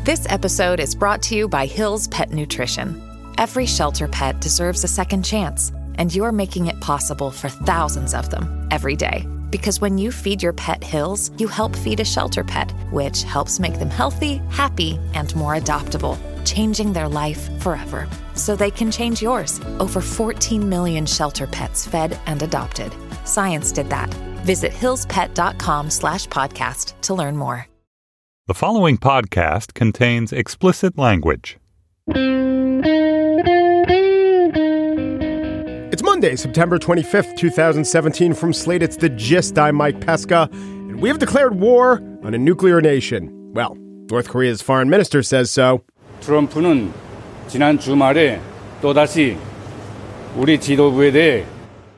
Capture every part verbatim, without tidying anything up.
This episode is brought to you by Hill's Pet Nutrition. Every shelter pet deserves a second chance, and you're making it possible for thousands of them every day. Because when you feed your pet Hill's, you help feed a shelter pet, which helps make them healthy, happy, and more adoptable, changing their life forever. So they can change yours. Over fourteen million shelter pets fed and adopted. Science did that. Visit hillspet.com slash podcast to learn more. The following podcast contains explicit language. It's Monday, September twenty-fifth, twenty seventeen. From Slate, it's The Gist. I'm Mike Pesca, and we have declared war on a nuclear nation. Well, North Korea's foreign minister says so. 트럼프는 지난 주말에 또다시 우리 지도부에 대해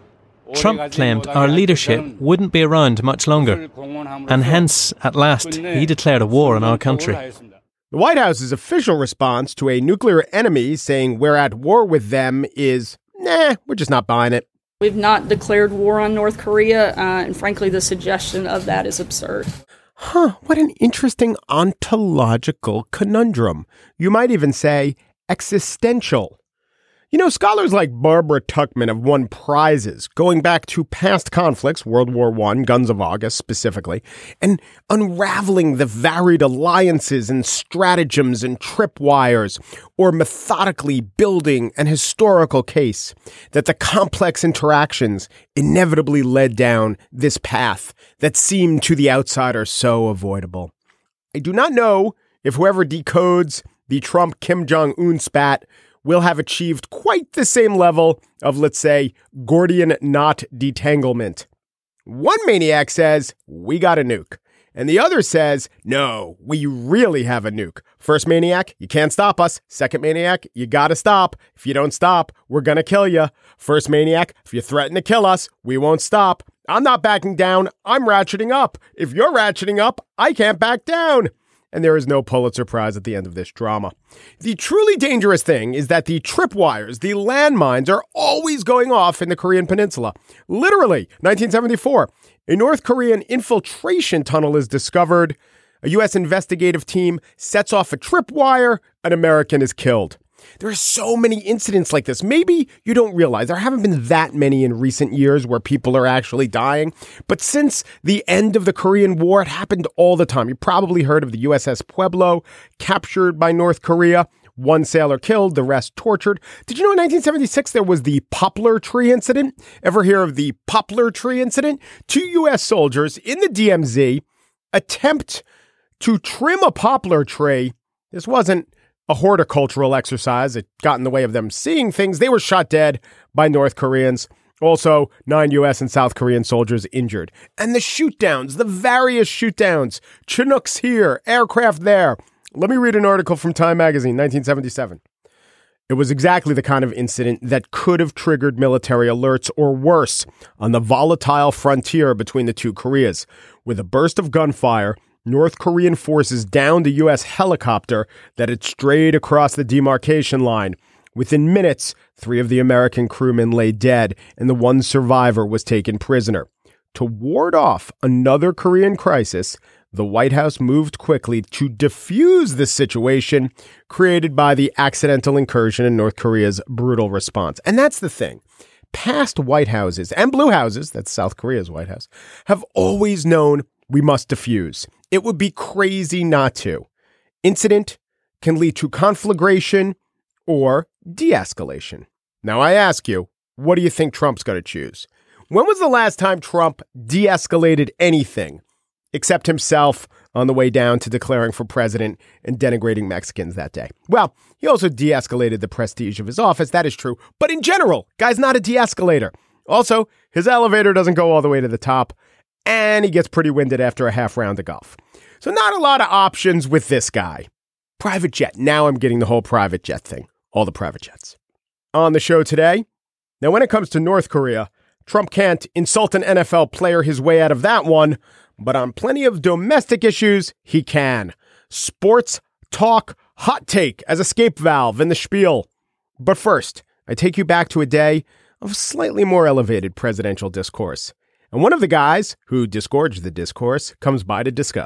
Trump claimed our leadership wouldn't be around much longer, and hence, at last, he declared a war on our country. The White House's official response to a nuclear enemy saying we're at war with them is, nah, we're just not buying it. We've not declared war on North Korea, uh, and frankly, the suggestion of that is absurd. Huh, what an interesting ontological conundrum. You might even say existential. You know, scholars like Barbara Tuchman have won prizes going back to past conflicts, World War One, Guns of August specifically, and unraveling the varied alliances and stratagems and tripwires, or methodically building an historical case that the complex interactions inevitably led down this path that seemed to the outsider so avoidable. I do not know if whoever decodes the Trump-Kim Jong-un spat will have achieved quite the same level of, let's say, Gordian knot detanglement. One maniac says, we got a nuke. And the other says, no, we really have a nuke. First maniac, you can't stop us. Second maniac, you gotta stop. If you don't stop, we're gonna kill you. First maniac, if you threaten to kill us, we won't stop. I'm not backing down. I'm ratcheting up. If you're ratcheting up, I can't back down. And there is no Pulitzer Prize at the end of this drama. The truly dangerous thing is that the tripwires, the landmines, are always going off in the Korean peninsula. Literally, nineteen seventy-four, a North Korean infiltration tunnel is discovered. A U S investigative team sets off a tripwire. An American is killed. There are so many incidents like this. Maybe you don't realize there haven't been that many in recent years where people are actually dying. But since the end of the Korean War, it happened all the time. You probably heard of the U S S Pueblo, captured by North Korea. One sailor killed, the rest tortured. Did you know in nineteen seventy-six there was the Poplar Tree Incident? Ever hear of the Poplar Tree Incident? Two U S soldiers in the D M Z attempt to trim a poplar tree. This wasn't a horticultural exercise. It got in the way of them seeing things. They were shot dead by North Koreans. Also, nine U S and South Korean soldiers injured. And the shoot-downs, the various shoot-downs, Chinooks here, aircraft there. Let me read an article from Time Magazine, nineteen seventy-seven. It was exactly the kind of incident that could have triggered military alerts or worse on the volatile frontier between the two Koreas. With a burst of gunfire, North Korean forces downed a U S helicopter that had strayed across the demarcation line. Within minutes, three of the American crewmen lay dead, and the one survivor was taken prisoner. To ward off another Korean crisis, the White House moved quickly to defuse the situation created by the accidental incursion in North Korea's brutal response. And that's the thing. Past White Houses and Blue Houses, that's South Korea's White House, have always known we must defuse. It would be crazy not to. Incident can lead to conflagration or de-escalation. Now I ask you, what do you think Trump's going to choose? When was the last time Trump de-escalated anything except himself on the way down to declaring for president and denigrating Mexicans that day? Well, he also de-escalated the prestige of his office. That is true. But in general, guy's not a de-escalator. Also, his elevator doesn't go all the way to the top. And he gets pretty winded after a half round of golf. So not a lot of options with this guy. Private jet. Now I'm getting the whole private jet thing. All the private jets. On the show today, now when it comes to North Korea, Trump can't insult an N F L player his way out of that one, but on plenty of domestic issues, he can. Sports, talk, hot take as escape valve in the spiel. But first, I take you back to a day of slightly more elevated presidential discourse. And one of the guys who disgorged the discourse comes by to discuss.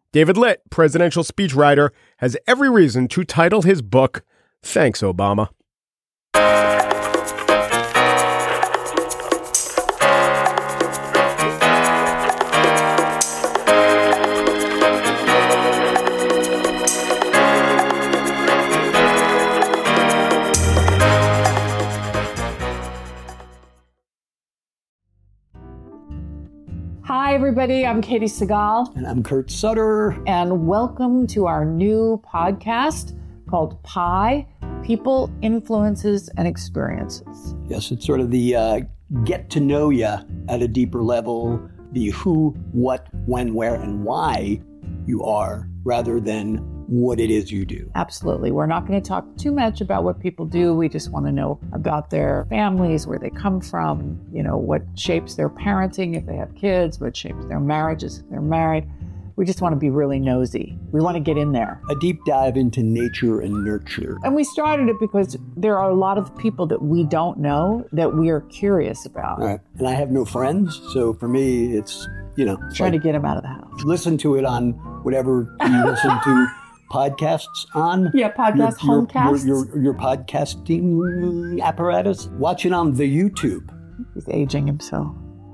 David Litt, presidential speechwriter, has every reason to title his book, Thanks, Obama. Hi, everybody. I'm Katie Segal. And I'm Kurt Sutter. And welcome to our new podcast called Pi, People, Influences, and Experiences. Yes, it's sort of the uh, get to know you at a deeper level, the who, what, when, where, and why you are, rather than what it is you do. Absolutely. We're not going to talk too much about what people do. We just want to know about their families, where they come from, you know, what shapes their parenting if they have kids, what shapes their marriages if they're married. We just want to be really nosy. We want to get in there. A deep dive into nature and nurture. And we started it because there are a lot of people that we don't know that we are curious about. Right. And I have no friends, so for me, it's, you know. Trying like, to get them out of the house. Listen to it on whatever you listen to podcasts on. Yeah, podcast, your, your, homecasts. Your, your, your podcasting apparatus. Watch it on the YouTube. He's aging himself.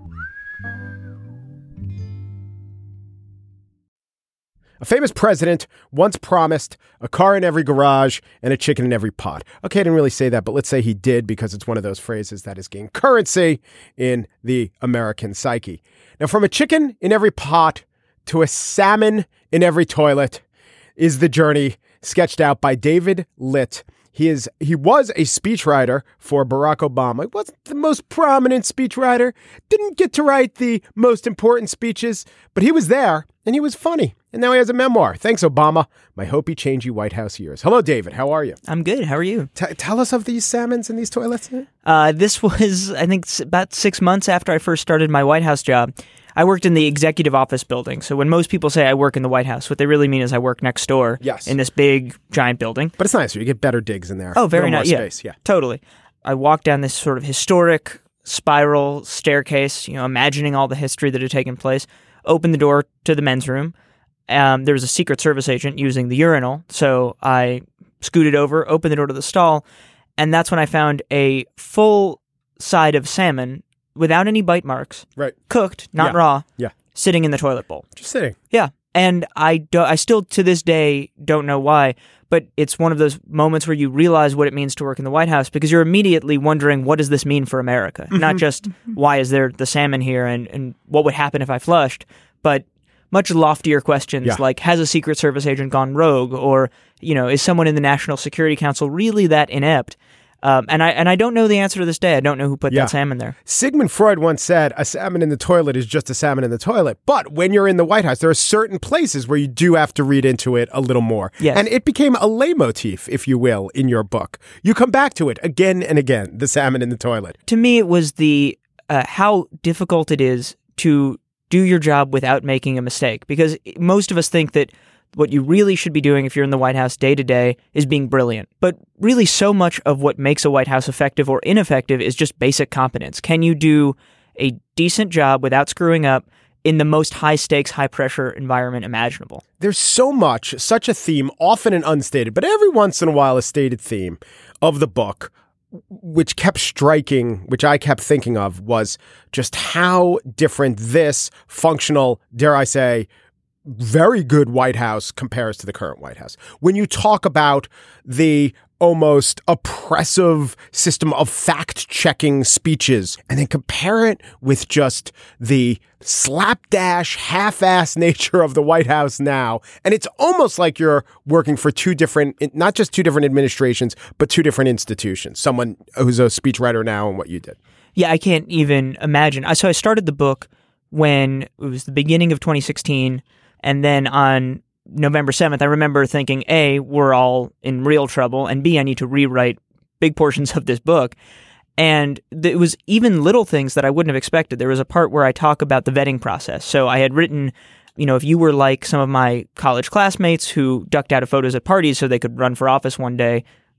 A famous president once promised a car in every garage and a chicken in every pot. Okay, I didn't really say that, but let's say he did because it's one of those phrases that has gained currency in the American psyche. Now, from a chicken in every pot to a salmon in every toilet is the journey sketched out by David Litt. He is he was a speechwriter for Barack Obama. He wasn't the most prominent speechwriter, didn't get to write the most important speeches, but he was there and he was funny. And now he has a memoir. Thanks, Obama. My Hopi Changey White House years. Hello, David. How are you? I'm good. How are you? T- tell us of these salmons in these toilets. Uh, this was, I think, about six months after I first started my White House job. I worked in the executive office building. So when most people say I work in the White House, what they really mean is I work next door yes. in this big, giant building. But it's nicer. You get better digs in there. Oh, very nice. Yeah, space. Yeah, totally. I walked down this sort of historic spiral staircase, you know, imagining all the history that had taken place, opened the door to the men's room. Um, there was a Secret Service agent using the urinal, so I scooted over, opened the door to the stall, and that's when I found a full side of salmon without any bite marks, right? Cooked, not yeah. raw, yeah, sitting in the toilet bowl. Just sitting. Yeah, and I, do, I still, to this day, don't know why, but it's one of those moments where you realize what it means to work in the White House because you're immediately wondering, what does this mean for America? Mm-hmm. Not just, why is there the salmon here and, and what would happen if I flushed, but much loftier questions yeah. like, has a Secret Service agent gone rogue? Or, you know, is someone in the National Security Council really that inept? Um, and I and I don't know the answer to this day. I don't know who put yeah. that salmon there. Sigmund Freud once said, a salmon in the toilet is just a salmon in the toilet. But when you're in the White House, there are certain places where you do have to read into it a little more. Yes. And it became a leitmotif, if you will, in your book. You come back to it again and again, the salmon in the toilet. To me, it was the uh, how difficult it is to do your job without making a mistake. Because most of us think that what you really should be doing if you're in the White House day to day is being brilliant. But really so much of what makes a White House effective or ineffective is just basic competence. Can you do a decent job without screwing up in the most high-stakes, high-pressure environment imaginable? There's so much, such a theme, often an unstated, but every once in a while a stated theme of the book, which kept striking, which I kept thinking of, was just how different this functional, dare I say, very good White House compares to the current White House. When you talk about the almost oppressive system of fact-checking speeches and then compare it with just the slapdash, half-ass nature of the White House now. And it's almost like you're working for two different, not just two different administrations, but two different institutions. Someone who's a speechwriter now and what you did. Yeah, I can't even imagine. So I started the book when it was the beginning of twenty sixteen. And then on November seventh, I remember thinking, A, we're all in real trouble, and B, I need to rewrite big portions of this book. And th- it was even little things that I wouldn't have expected. There was a part where I talk about the vetting process. So I had written, you know, if you were like some of my college classmates who ducked out of photos at parties so they could run for office one day,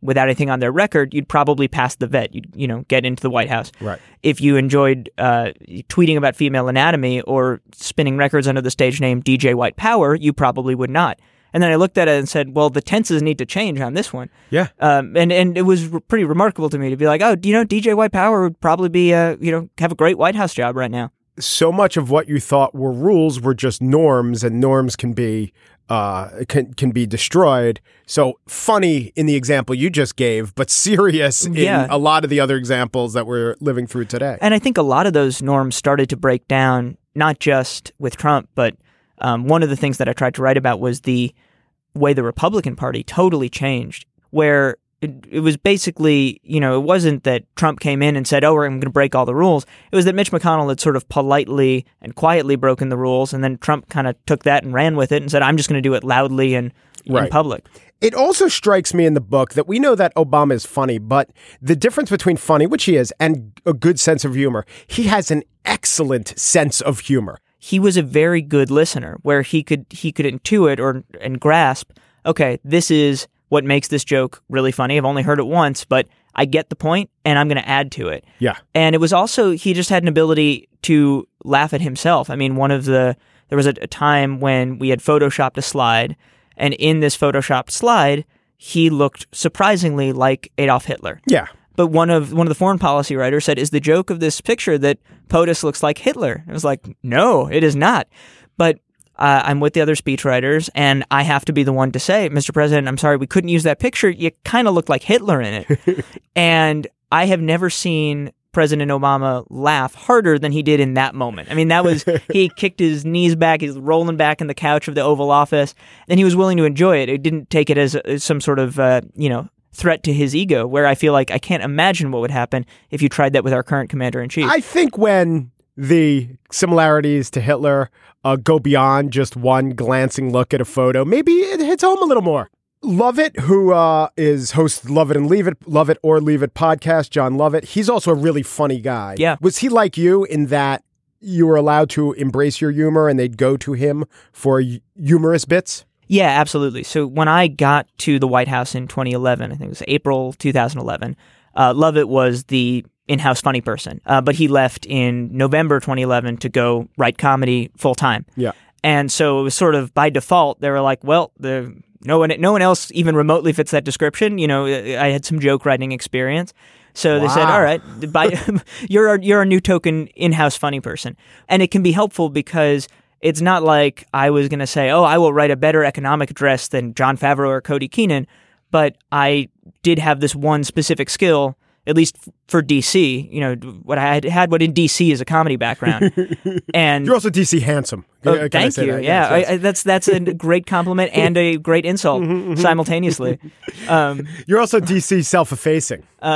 without anything on their record, you'd probably pass the vet. You'd, you know, get into the White House. Right. If you enjoyed uh, tweeting about female anatomy or spinning records under the stage name D J White Power, you probably would not. And then I looked at it and said, well, the tenses need to change on this one. Yeah. Um, and, and it was r- pretty remarkable to me to be like, oh, you know, D J White Power would probably be, uh, you know, have a great White House job right now. So much of what you thought were rules were just norms, and norms can be uh, can can be destroyed. So funny in the example you just gave, but serious in Yeah. a lot of the other examples that we're living through today. And I think a lot of those norms started to break down, not just with Trump, but um, one of the things that I tried to write about was the way the Republican Party totally changed, where it, it was basically, you know, it wasn't that Trump came in and said, oh, we're going to break all the rules. It was that Mitch McConnell had sort of politely and quietly broken the rules, and then Trump kind of took that and ran with it and said, I'm just going to do it loudly and Right. in public. It also strikes me in the book that we know that Obama is funny, but the difference between funny, which he is, and a good sense of humor, he has an excellent sense of humor. He was a very good listener, where he could he could intuit or and grasp, okay, this is what makes this joke really funny. I've only heard it once, but I get the point, and I'm going to add to it. Yeah. And it was also, he just had an ability to laugh at himself. I mean, one of the, there was a, a time when we had photoshopped a slide, and in this photoshopped slide, he looked surprisingly like Adolf Hitler. Yeah. But one of one of the foreign policy writers said, is the joke of this picture that POTUS looks like Hitler? I was like, no, it is not. But uh, I'm with the other speechwriters, and I have to be the one to say, Mister President, I'm sorry, we couldn't use that picture. You kind of look like Hitler in it. And I have never seen President Obama laugh harder than he did in that moment. I mean, that was, he kicked his knees back, he's rolling back in the couch of the Oval Office, and he was willing to enjoy it. It didn't take it as, as some sort of, uh, you know, threat to his ego, where I feel like I can't imagine what would happen if you tried that with our current commander-in-chief. I think when the similarities to Hitler uh, go beyond just one glancing look at a photo, maybe it hits home a little more. Lovett, who uh, is host Love It and Leave It, Love It or Leave It podcast, John Lovett, he's also a really funny guy. Yeah. Was he like you in that you were allowed to embrace your humor and they'd go to him for y- humorous bits? Yeah, absolutely. So when I got to the White House in twenty eleven, I think it was April two thousand eleven, uh, Lovett was the in-house funny person, uh, but he left in November twenty eleven to go write comedy full-time. Yeah. And so it was sort of by default, they were like, well, the no one no one else even remotely fits that description. You know, I had some joke writing experience. So they Wow. said, all right, by, you're, our, you're a new token in-house funny person. And it can be helpful because it's not like I was going to say, oh, I will write a better economic address than Jon Favreau or Cody Keenan, but I did have this one specific skill, at least for D C, you know, what I had, had what in D C is a comedy background. And You're also D C handsome. oh, Can I thank say you. that? Yeah, Yes, yes. I, I, that's that's a great compliment and a great insult simultaneously. Um, You're also D C self-effacing, uh,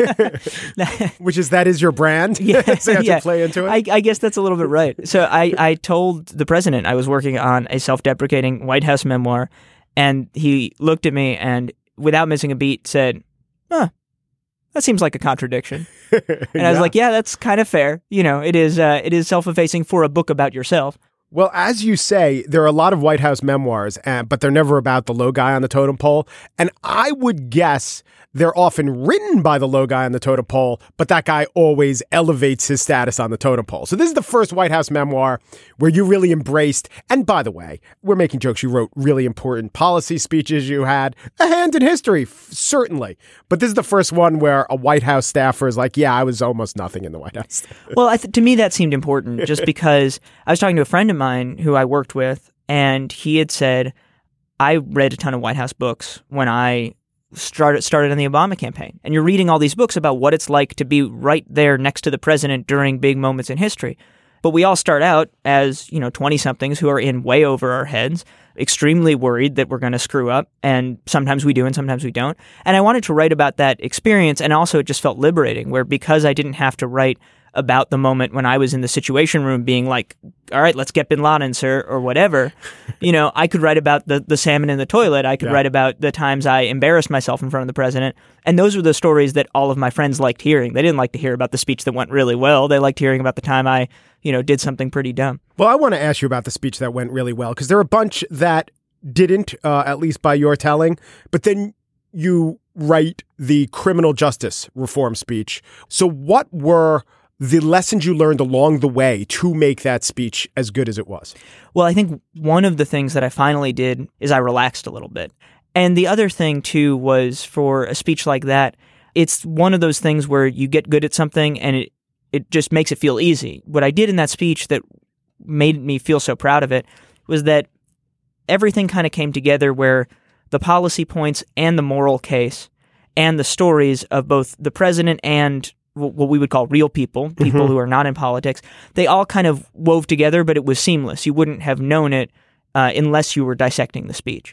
which is that is your brand. Yeah, So you have yeah. to play into it. I, I guess that's a little bit right. So I, I told the president I was working on a self-deprecating White House memoir, and he looked at me and, without missing a beat, said, huh, that seems like a contradiction. And I was Yeah. like, yeah, that's kind of fair. You know, it is uh, it is self-effacing for a book about yourself. Well, as you say, there are a lot of White House memoirs, uh, but they're never about the low guy on the totem pole. And I would guess they're often written by the low guy on the totem pole, but that guy always elevates his status on the totem pole. So this is the first White House memoir where you really embraced, and by the way, we're making jokes. You wrote really important policy speeches. You had a hand in history, f- certainly. But this is the first one where a White House staffer is like, yeah, I was almost nothing in the White House. Well, I th- to me, that seemed important just because I was talking to a friend of mine who I worked with, and he had said, I read a ton of White House books when I started started in the Obama campaign. And you're reading all these books about what it's like to be right there next to the president during big moments in history. But we all start out as, you know, twenty-somethings who are in way over our heads, extremely worried that we're going to screw up. And sometimes we do and sometimes we don't. And I wanted to write about that experience. And also it just felt liberating, where because I didn't have to write about the moment when I was in the Situation Room being like, all right, let's get bin Laden, sir, or whatever. You know, I could write about the, the salmon in the toilet. I could Yeah. write about the times I embarrassed myself in front of the president. And those were the stories that all of my friends liked hearing. They didn't like to hear about the speech that went really well. They liked hearing about the time I, you know, did something pretty dumb. Well, I want to ask you about the speech that went really well, because there are a bunch that didn't, uh, at least by your telling, but then you write the criminal justice reform speech. So what were the lessons you learned along the way to make that speech as good as it was? Well, I think one of the things that I finally did is I relaxed a little bit. And the other thing, too, was for a speech like that, it's one of those things where you get good at something and it, it just makes it feel easy. What I did in that speech that made me feel so proud of it was that everything kind of came together where the policy points and the moral case and the stories of both the president and what we would call real people, people mm-hmm. who are not in politics, they all kind of wove together, but it was seamless. You wouldn't have known it uh, unless you were dissecting the speech.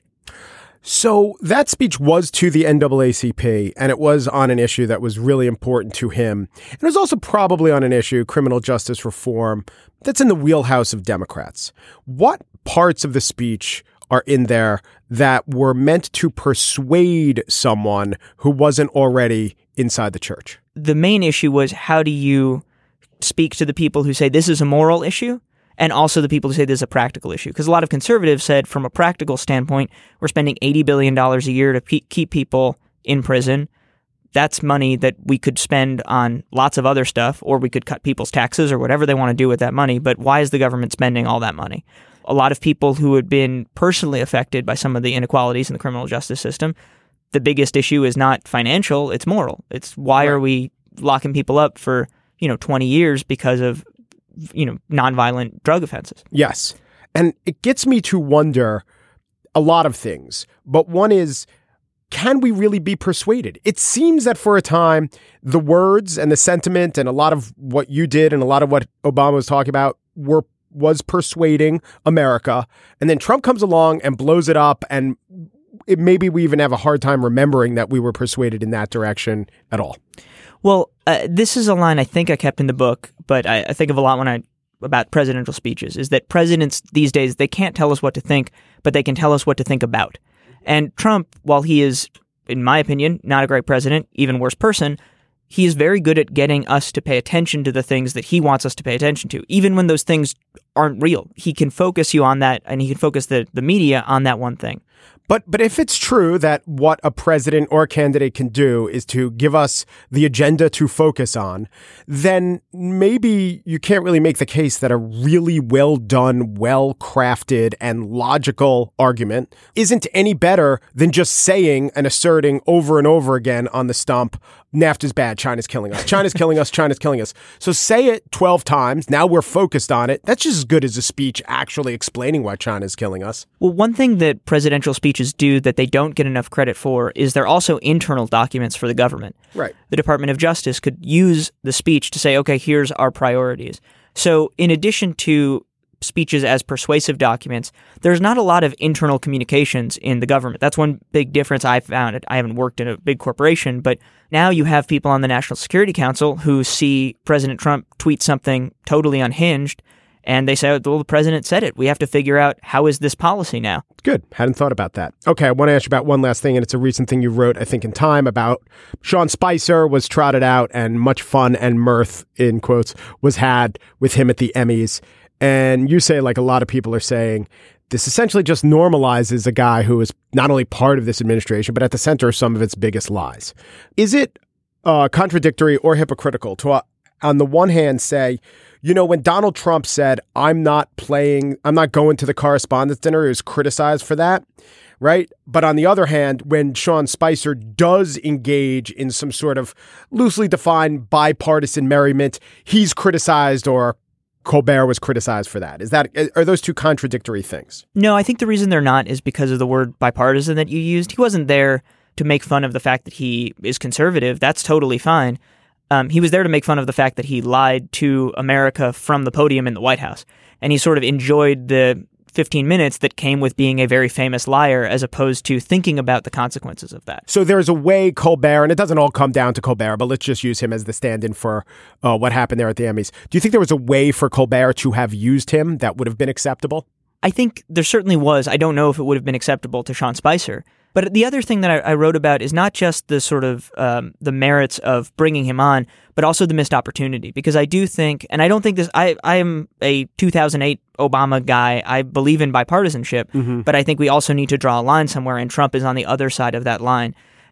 So that speech was to the N double A C P, and it was on an issue that was really important to him. And it was also probably on an issue, criminal justice reform, that's in the wheelhouse of Democrats. What parts of the speech are in there that were meant to persuade someone who wasn't already inside the church? The main issue was, how do you speak to the people who say this is a moral issue, and also the people who say this is a practical issue? Because a lot of conservatives said, from a practical standpoint, we're spending eighty billion dollars a year to pe- keep people in prison. That's money that we could spend on lots of other stuff, or we could cut people's taxes or whatever they want to do with that money. But why is the government spending all that money? A lot of people who had been personally affected by some of the inequalities in the criminal justice system, the biggest issue is not financial, it's moral. It's why right. are we locking people up for, you know, twenty years because of, you know, nonviolent drug offenses? Yes. And it gets me to wonder a lot of things. But one is, can we really be persuaded? It seems that for a time, the words and the sentiment and a lot of what you did and a lot of what Obama was talking about were was persuading America. And then Trump comes along and blows it up. And it, maybe we even have a hard time remembering that we were persuaded in that direction at all. Well, uh, this is a line I think I kept in the book, but I, I think of a lot when I about presidential speeches, is that presidents these days, they can't tell us what to think, but they can tell us what to think about. And Trump, while he is, in my opinion, not a great president, even worse person, he is very good at getting us to pay attention to the things that he wants us to pay attention to, even when those things aren't real. He can focus you on that, and he can focus the, the media on that one thing. But but if it's true that what a president or a candidate can do is to give us the agenda to focus on, then maybe you can't really make the case that a really well done, well crafted and logical argument isn't any better than just saying and asserting over and over again on the stump, NAFTA's bad, China's killing us, China's killing us, China's killing us. So say it twelve times. Now we're focused on it. That's just as good as a speech actually explaining why China's killing us. Well, one thing that presidential speeches do that they don't get enough credit for is they're also internal documents for the government. Right. The Department of Justice could use the speech to say, okay, here's our priorities. So in addition to speeches as persuasive documents, there's not a lot of internal communications in the government. That's one big difference I found. I haven't worked in a big corporation, but now you have people on the National Security Council who see President Trump tweet something totally unhinged, and they say, well, the president said it. We have to figure out, how is this policy now? Good. Hadn't thought about that. Okay, I want to ask you about one last thing, and it's a recent thing you wrote, I think, in Time about Sean Spicer was trotted out, and much fun and mirth, in quotes, was had with him at the Emmys. And you say, like a lot of people are saying, this essentially just normalizes a guy who is not only part of this administration, but at the center of some of its biggest lies. Is it uh, contradictory or hypocritical to, uh, on the one hand, say, you know, when Donald Trump said, I'm not playing, I'm not going to the correspondence dinner, he was criticized for that, right? But on the other hand, when Sean Spicer does engage in some sort of loosely defined bipartisan merriment, he's criticized, or Colbert was criticized for that. Is that, are those two contradictory things? No, I think the reason they're not is because of the word bipartisan that you used. He wasn't there to make fun of the fact that he is conservative. That's totally fine. Um, he was there to make fun of the fact that he lied to America from the podium in the White House. And he sort of enjoyed the fifteen minutes that came with being a very famous liar, as opposed to thinking about the consequences of that. So there's a way Colbert, and it doesn't all come down to Colbert, but let's just use him as the stand-in for uh, what happened there at the Emmys. Do you think there was a way for Colbert to have used him that would have been acceptable? I think there certainly was. I don't know if it would have been acceptable to Sean Spicer. But the other thing that I, I wrote about is not just the sort of um, the merits of bringing him on, but also the missed opportunity. Because I do think, and I don't think this, I, I am a two thousand eight Obama guy. I believe in bipartisanship, mm-hmm. but I think we also need to draw a line somewhere, and Trump is on the other side of that line.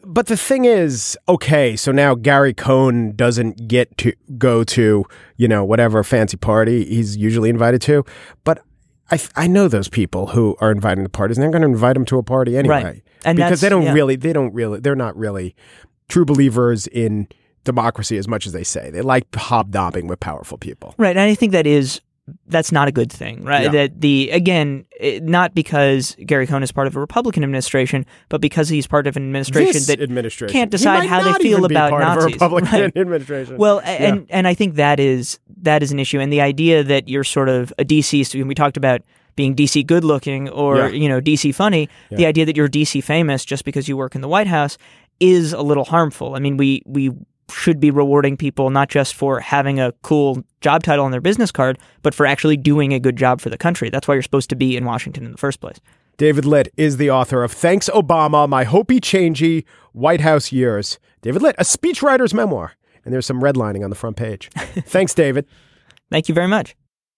but the thing is, okay, so now Gary Cohn doesn't get to go to, you know, whatever fancy party he's usually invited to. But I I know those people who are inviting to parties, and they're going to invite him to a party anyway. Right. And because they don't yeah. really, they don't really, they're not really true believers in democracy as much as they say. They like hobnobbing with powerful people. Right. And I think that is, that's not a good thing, right? Yeah. That the, again, it, not because Gary Cohn is part of a Republican administration, but because he's part of an administration This that administration. can't He decide might how not they feel even be about part Nazis. Of a Republican right. administration. Well, Yeah. and, and I think that is, that is an issue. And the idea that you're sort of a D C, so we talked about being D C good looking or, Yeah. you know, D C funny, Yeah. the idea that you're D C famous just because you work in the White House is a little harmful. I mean, we, we should be rewarding people not just for having a cool job title on their business card, but for actually doing a good job for the country. That's why you're supposed to be in Washington in the first place. David Litt is the author of Thanks, Obama, My Hopey Changey White House Years. David Litt, a speechwriter's memoir. And there's some redlining on the front page. Thanks, David. Thank you very much.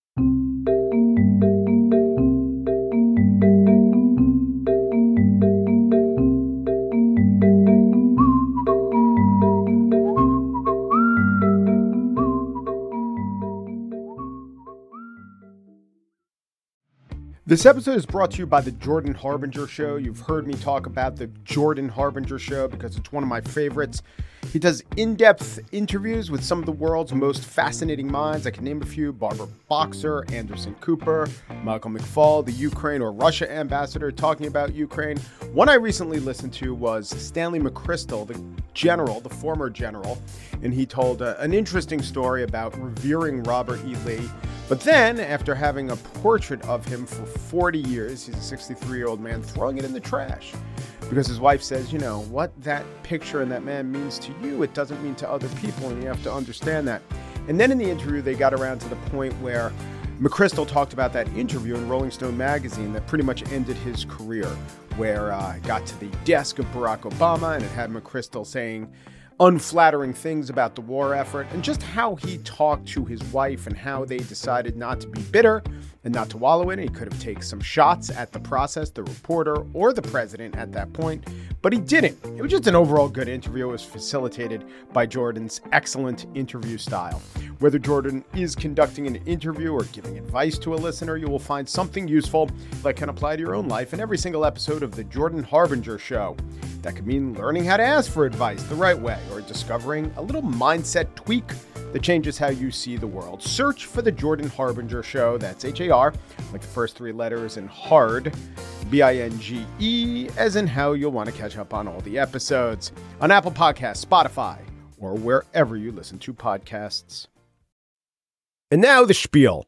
This episode is brought to you by the Jordan Harbinger Show. You've heard me talk about the Jordan Harbinger Show because it's one of my favorites. He does in-depth interviews with some of the world's most fascinating minds. I can name a few: Barbara Boxer, Anderson Cooper, Michael McFaul, the Ukraine or Russia ambassador talking about Ukraine. One I recently listened to was Stanley McChrystal, the general, the former general, and he told uh, an interesting story about revering Robert E. Lee. But then, after having a portrait of him for forty years, he's a sixty-three-year-old man, throwing it in the trash. Because his wife says, you know, what that picture and that man means to you, it doesn't mean to other people, and you have to understand that. And then in the interview, they got around to the point where McChrystal talked about that interview in Rolling Stone magazine that pretty much ended his career, where uh, it got to the desk of Barack Obama, and it had McChrystal saying unflattering things about the war effort, and just how he talked to his wife and how they decided not to be bitter and not to wallow in it. He could have taken some shots at the process, the reporter, or the president at that point, but he didn't. It was just an overall good interview. It was facilitated by Jordan's excellent interview style. Whether Jordan is conducting an interview or giving advice to a listener, you will find something useful that can apply to your own life in every single episode of The Jordan Harbinger Show. That could mean learning how to ask for advice the right way, or discovering a little mindset tweak that changes how you see the world. Search for The Jordan Harbinger Show. That's H A R, like the first three letters, and hard, B I N G E, as in how you'll want to catch up on all the episodes on Apple Podcasts, Spotify, or wherever you listen to podcasts. And now the spiel.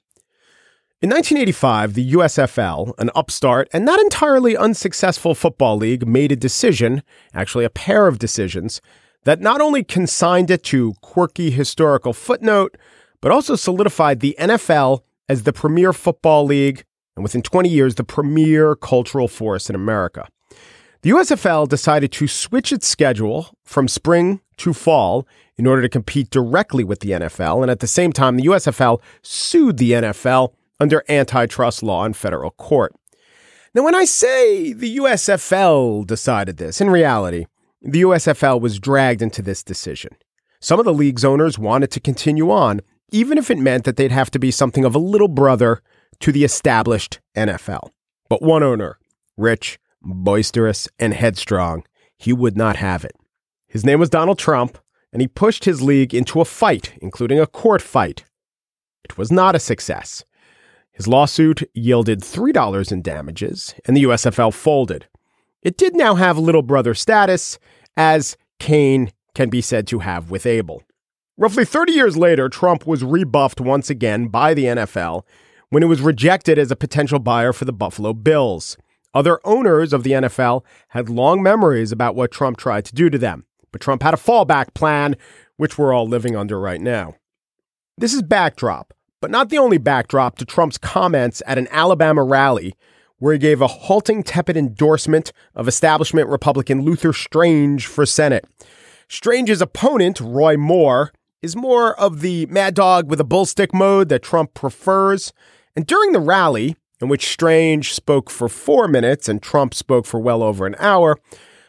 In nineteen eighty-five, the U S F L, an upstart and not entirely unsuccessful football league, made a decision, actually a pair of decisions, that not only consigned it to quirky historical footnote, but also solidified the N F L as the premier football league, and within twenty years, the premier cultural force in America. The U S F L decided to switch its schedule from spring to fall in order to compete directly with the N F L, and at the same time, the U S F L sued the N F L under antitrust law in federal court. Now, when I say the U S F L decided this, in reality, the U S F L was dragged into this decision. Some of the league's owners wanted to continue on, even if it meant that they'd have to be something of a little brother to the established N F L. But one owner, rich, boisterous, and headstrong, he would not have it. His name was Donald Trump, and he pushed his league into a fight, including a court fight. It was not a success. His lawsuit yielded three dollars in damages, and the U S F L folded. It did now have little brother status, as Cain can be said to have with Abel. Roughly thirty years later, Trump was rebuffed once again by the N F L when it was rejected as a potential buyer for the Buffalo Bills. Other owners of the N F L had long memories about what Trump tried to do to them, but Trump had a fallback plan, which we're all living under right now. This is backdrop, but not the only backdrop to Trump's comments at an Alabama rally where he gave a halting, tepid endorsement of establishment Republican Luther Strange for Senate. Strange's opponent, Roy Moore, is more of the mad dog with a bullstick mode that Trump prefers. And during the rally, in which Strange spoke for four minutes and Trump spoke for well over an hour,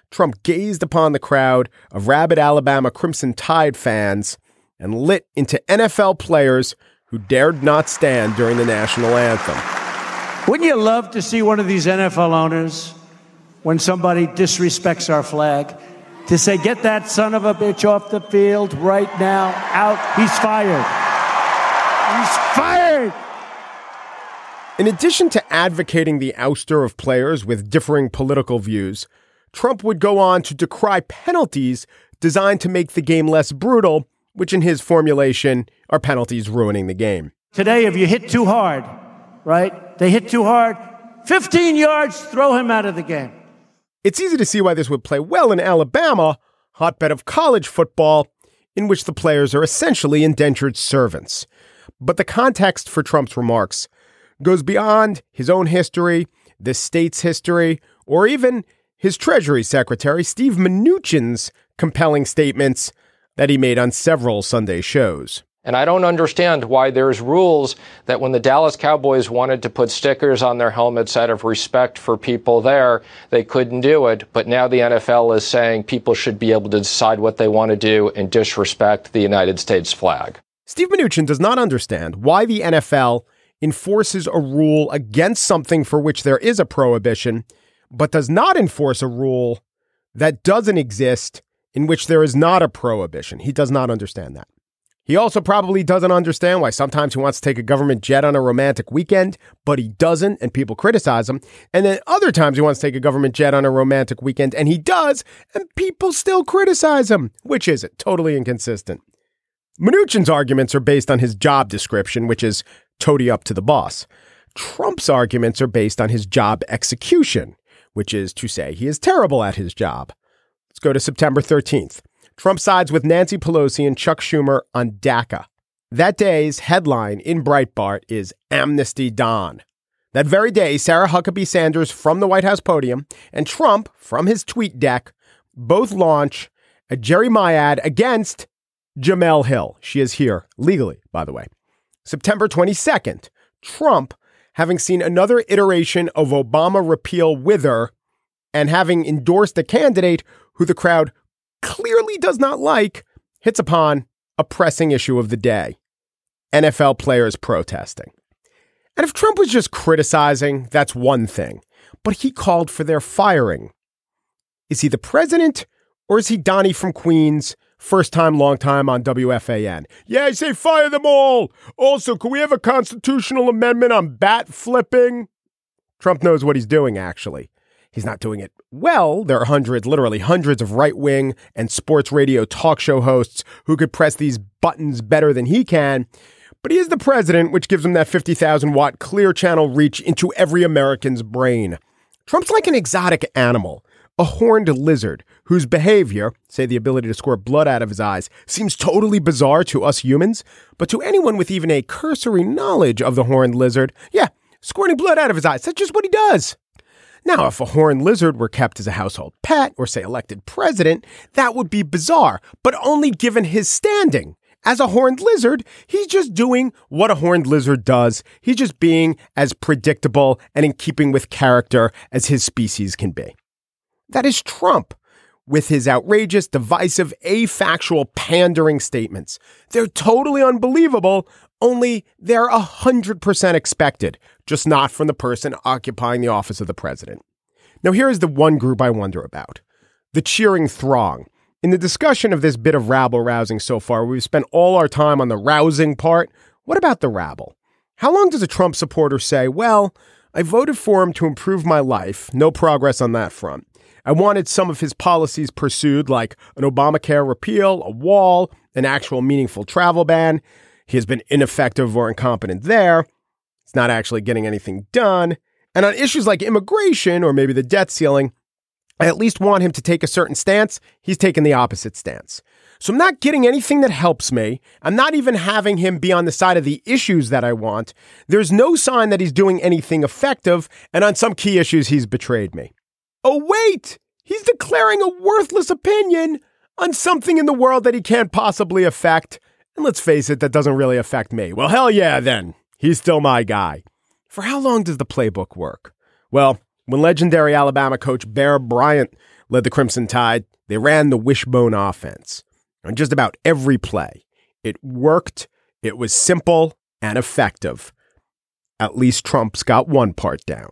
Trump gazed upon the crowd of rabid Alabama Crimson Tide fans and lit into N F L players who dared not stand during the national anthem. Wouldn't you love to see one of these N F L owners, when somebody disrespects our flag, to say, get that son of a bitch off the field right now, out, he's fired. He's fired! In addition to advocating the ouster of players with differing political views, Trump would go on to decry penalties designed to make the game less brutal, which in his formulation are penalties ruining the game. Today, if you hit too hard, right, they hit too hard, fifteen yards, throw him out of the game. It's easy to see why this would play well in Alabama, hotbed of college football, in which the players are essentially indentured servants. But the context for Trump's remarks goes beyond his own history, the state's history, or even his Treasury Secretary Steve Mnuchin's compelling statements that he made on several Sunday shows. And I don't understand why there's rules that when the Dallas Cowboys wanted to put stickers on their helmets out of respect for people there, they couldn't do it. But now the N F L is saying people should be able to decide what they want to do and disrespect the United States flag. Steve Mnuchin does not understand why the N F L enforces a rule against something for which there is a prohibition, but does not enforce a rule that doesn't exist in which there is not a prohibition. He does not understand that. He also probably doesn't understand why sometimes he wants to take a government jet on a romantic weekend, but he doesn't, and people criticize him. And then other times he wants to take a government jet on a romantic weekend, and he does, and people still criticize him. Which is it? Totally inconsistent. Mnuchin's arguments are based on his job description, which is toady up to the boss. Trump's arguments are based on his job execution, which is to say he is terrible at his job. Let's go to September thirteenth. Trump sides with Nancy Pelosi and Chuck Schumer on DACA. That day's headline in Breitbart is Amnesty Dawn. That very day, Sarah Huckabee Sanders from the White House podium and Trump from his tweet deck both launch a Jeremiad against Jemele Hill. She is here legally, by the way. September twenty-second, Trump, having seen another iteration of Obama repeal wither and having endorsed a candidate who the crowd clearly does not like, hits upon a pressing issue of the day: N F L players protesting. And if Trump was just criticizing, that's one thing, but he called for their firing. Is he the president, or is he Donnie from Queens, first time, long time on W F A N? Yeah, I say fire them all. Also, can we have a constitutional amendment on bat flipping? Trump knows what he's doing, actually. He's not doing it well. There are hundreds, literally hundreds of right-wing and sports radio talk show hosts who could press these buttons better than he can. But he is the president, which gives him that fifty thousand watt clear channel reach into every American's brain. Trump's like an exotic animal, a horned lizard whose behavior, say the ability to squirt blood out of his eyes, seems totally bizarre to us humans. But to anyone with even a cursory knowledge of the horned lizard, yeah, squirting blood out of his eyes, that's just what he does. Now, if a horned lizard were kept as a household pet or, say, elected president, that would be bizarre, but only given his standing. As a horned lizard, he's just doing what a horned lizard does. He's just being as predictable and in keeping with character as his species can be. That is Trump, with his outrageous, divisive, afactual, pandering statements. They're totally unbelievable, only they're one hundred percent expected, just not from the person occupying the office of the president. Now, here is the one group I wonder about: the cheering throng. In the discussion of this bit of rabble-rousing so far, we've spent all our time on the rousing part. What about the rabble? How long does a Trump supporter say, well, I voted for him to improve my life, no progress on that front. I wanted some of his policies pursued, like an Obamacare repeal, a wall, an actual meaningful travel ban. He has been ineffective or incompetent there. He's not actually getting anything done. And on issues like immigration or maybe the debt ceiling, I at least want him to take a certain stance. He's taken the opposite stance. So I'm not getting anything that helps me. I'm not even having him be on the side of the issues that I want. There's no sign that he's doing anything effective. And on some key issues, he's betrayed me. Oh, wait, he's declaring a worthless opinion on something in the world that he can't possibly affect. And let's face it, that doesn't really affect me. Well, hell yeah, then. He's still my guy. For how long does the playbook work? Well, when legendary Alabama coach Bear Bryant led the Crimson Tide. They ran the wishbone offense on just about every play. It worked. It was simple and effective. At least Trump's got one part down.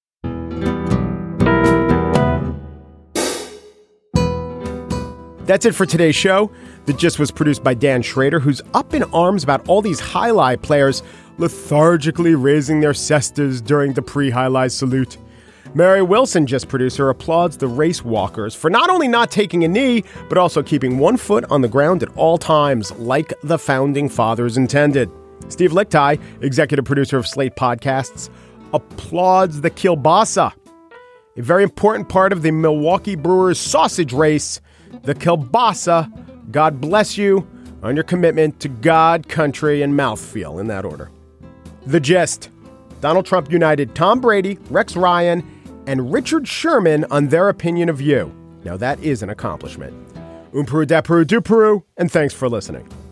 That's it for today's show. The Gist was produced by Dan Schrader, who's up in arms about all these highlight players lethargically raising their cestas during the pre-highlight salute. Mary Wilson, Gist producer, applauds the race walkers for not only not taking a knee, but also keeping one foot on the ground at all times, like the founding fathers intended. Steve Lickteig, executive producer of Slate Podcasts, applauds the kielbasa, a very important part of the Milwaukee Brewers sausage race. The kielbasa. God bless you on your commitment to God, country, and mouthfeel, in that order. The Gist. Donald Trump united Tom Brady, Rex Ryan, and Richard Sherman on their opinion of you. Now that is an accomplishment. Um Peru, da Peru, du Peru, and thanks for listening.